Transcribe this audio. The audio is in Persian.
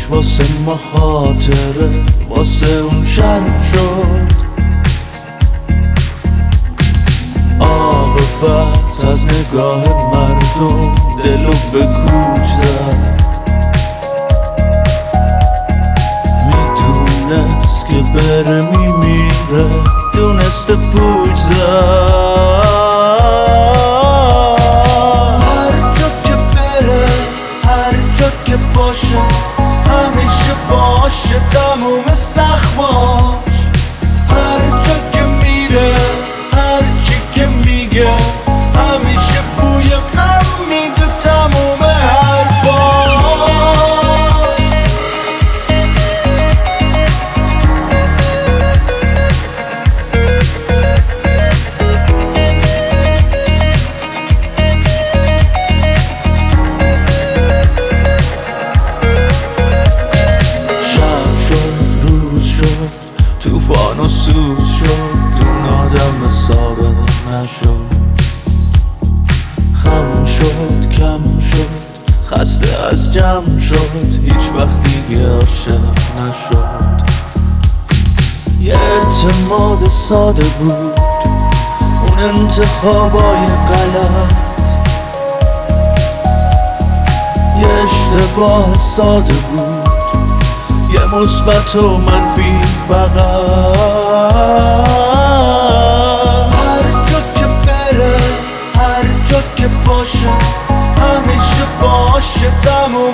واسه ما خاطره، واسه اون شب شد. عاقبت از نگاه مردم دلو به کوچ زد. میدونست که بره میمیره، دونست پوچ زد. هر جا که بره، هر جا که باشه، همیشه باشه تموم زخماش. هر جا که میره، هر چی که میگه، همیشه بوی غم میده تموم حرفاش. توفان و سوز شد، اون آدم سابقه نشد. خم شد، کم شد، خسته از جمع شد، هیچ وقت دیگه عاشق نشد. یه اعتماد ساده بود، اون انتخابای غلط. یه اشتباه ساده بود، یه مثبت و منفی فقط. هر جا که بره، هر جا که باشه، همیشه باشه تموم